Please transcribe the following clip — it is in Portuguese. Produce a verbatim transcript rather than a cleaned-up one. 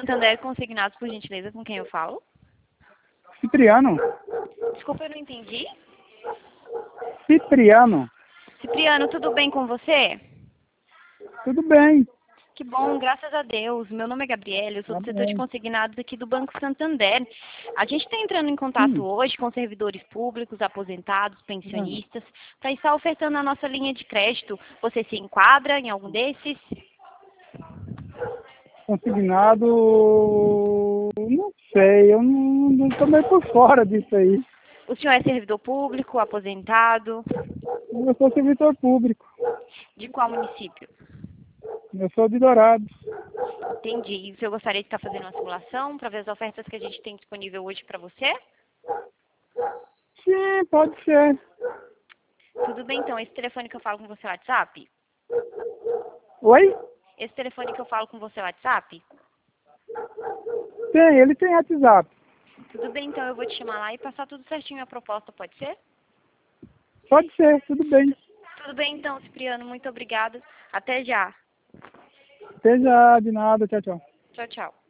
Santander Consignados, por gentileza, com quem eu falo? Cipriano. Desculpa, eu não entendi. Cipriano. Cipriano, tudo bem com você? Tudo bem. Que bom, graças a Deus. Meu nome é Gabriela, eu sou do setor de Amém. consignados aqui do Banco Santander. A gente está entrando em contato Sim. hoje com servidores públicos, aposentados, Ah. pensionistas, para estar ofertando a nossa linha de crédito. Você se enquadra em algum desses? Consignado, não sei, eu não estou meio por fora disso aí. O senhor é servidor público, aposentado? Eu sou servidor público, De qual município? eu sou de Dourados. Entendi. E o senhor gostaria de estar fazendo uma simulação para ver as ofertas que a gente tem disponível hoje para você? Sim, pode ser. Tudo bem, então. Esse telefone que eu falo com você é o WhatsApp? Oi? Esse telefone que eu falo com você é o WhatsApp? Tem, ele tem WhatsApp. Tudo bem, então eu vou te chamar lá e passar tudo certinho a proposta, pode ser? Pode ser, tudo bem. Tudo bem, então, Cipriano. Muito obrigada. Até já. Até já, de nada, tchau, tchau. Tchau, tchau.